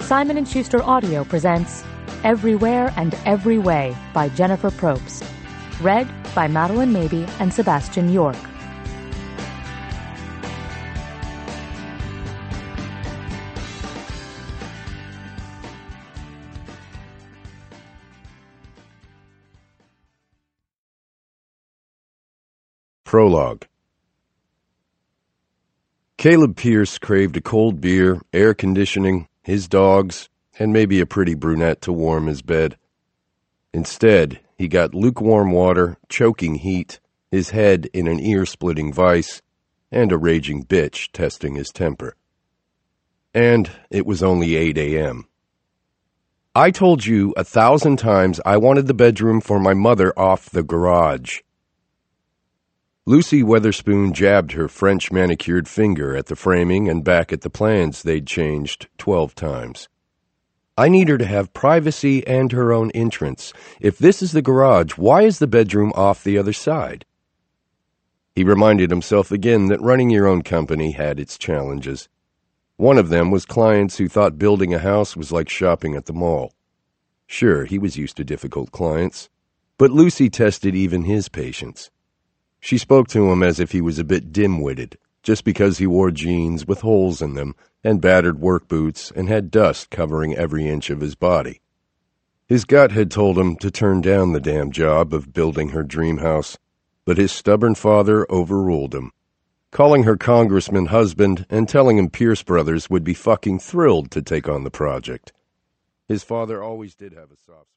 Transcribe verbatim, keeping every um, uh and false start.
Simon and Schuster Audio presents Everywhere and Every Way by Jennifer Probst. Read by Madeline Mabey and Sebastian York. Prologue. Caleb Pierce craved a cold beer, air conditioning, his dogs, and maybe a pretty brunette to warm his bed. Instead, he got lukewarm water, choking heat, his head in an ear-splitting vice, and a raging bitch testing his temper. And it was only eight a.m. I told you a thousand times I wanted the bedroom for my mother off the garage. Lucy Weatherspoon jabbed her French-manicured finger at the framing and back at the plans they'd changed twelve times. I need her to have privacy and her own entrance. If this is the garage, why is the bedroom off the other side? He reminded himself again that running your own company had its challenges. One of them was clients who thought building a house was like shopping at the mall. Sure, he was used to difficult clients, but Lucy tested even his patience. She spoke to him as if he was a bit dim-witted, just because he wore jeans with holes in them and battered work boots and had dust covering every inch of his body. His gut had told him to turn down the damn job of building her dream house, but his stubborn father overruled him, calling her congressman husband and telling him Pierce Brothers would be fucking thrilled to take on the project. His father always did have a soft spot.